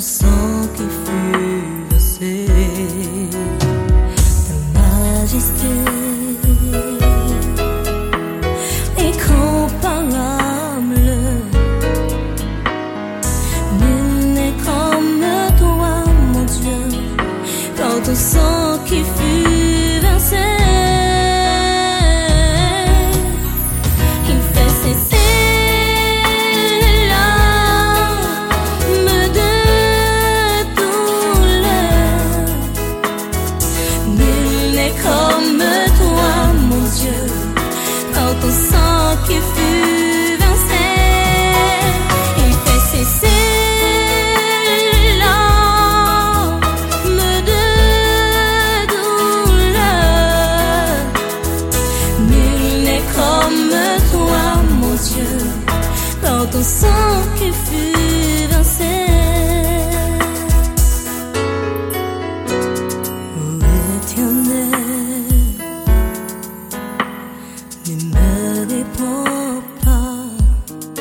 sang qui fut versé, ta majesté incomparable, nul n'est comme toi, mon Dieu, par ton sang qui fut versé. Ton sang qui fut versé, il fait cesser larmes de douleur. Nul n'est comme toi, mon Dieu, par ton sang qui fut versé. Ne me réponds pas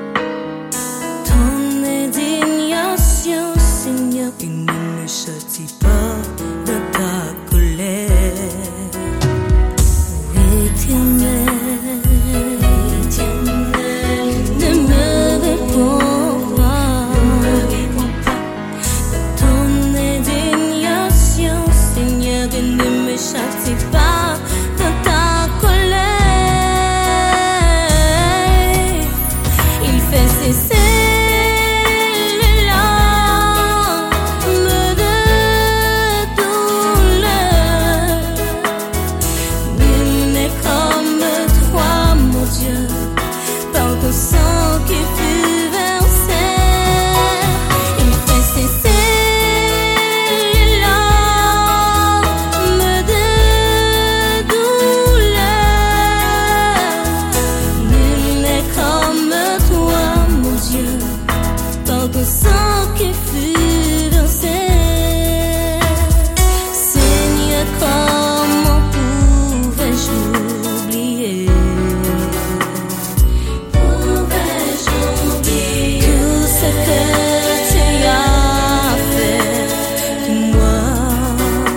ton indignation, Seigneur, et ne me châtie pas de ta colère. Éternel, ne me réponds pas de ton indignation, Seigneur, et ne me châtie pas de ta colère. Cesser les larmes de douleur. Nul n'est comme toi, mon Dieu, par ton sang qui fut versé. Il fait cesser les larmes de douleur. Nul n'est comme toi, mon Dieu, par ton sang qui fut versé. Seigneur, comment pouvais-je oublier? Pouvais-je oublier tout ce que tu as fait pour moi?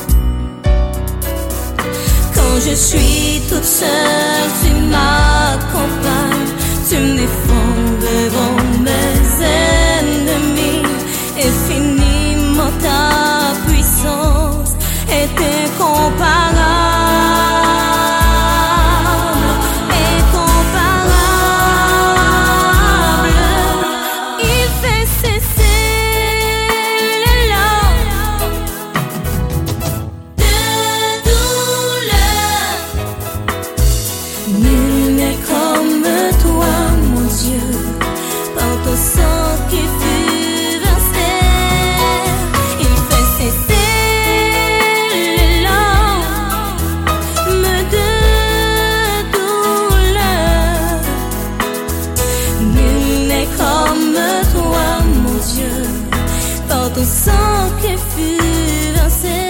Quand je suis toute seule, tu m'accompagnes, tu me défends devant mes ennemis. Infiniment ta puissance est incomparable, incomparable. Il fait cesser les larmes de douleur. Nul n'est comme toi, mon Dieu, par ton sang qui fut versé. Il fait cesser les larmes de douleur. Nul n'est comme toi, mon Dieu, par ton sang qui fut versé.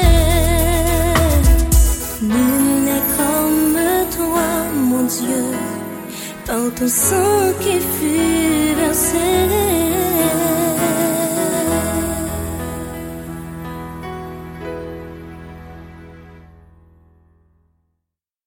Nul n'est comme toi, mon Dieu, par ton sang qui fut versé.